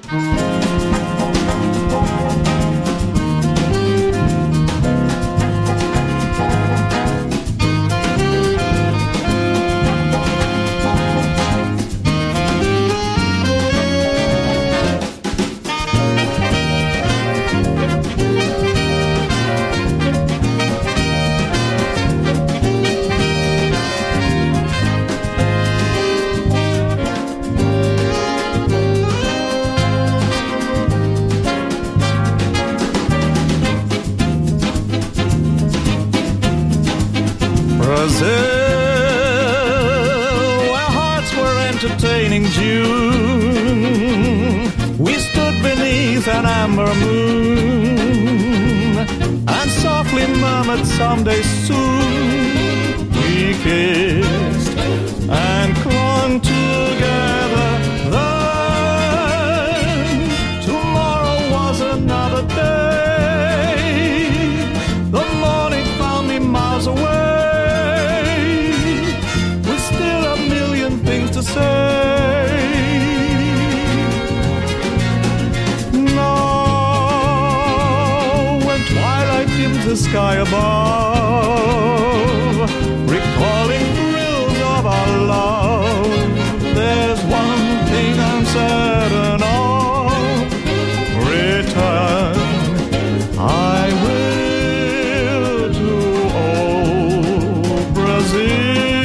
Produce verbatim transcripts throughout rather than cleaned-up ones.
Brazil, where hearts were entertaining June, we stood beneath an amber moon and softly murmured someday soon. We kissed and clung together then. Tomorrow was another day. The morning found me miles away, things to say. Now, when twilight dims the sky above, recalling thrills of our love, there's one thing I'm certain of: return I will to old Brazil.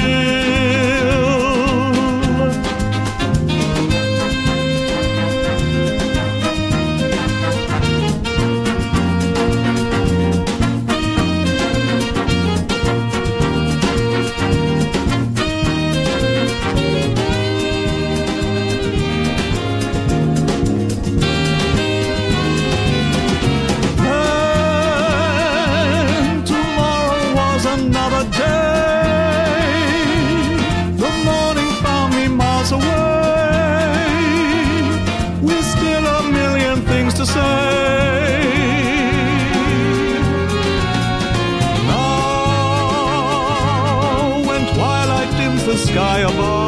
Another day, the morning found me miles away, with still a million things to say. Now, when twilight dims the sky above,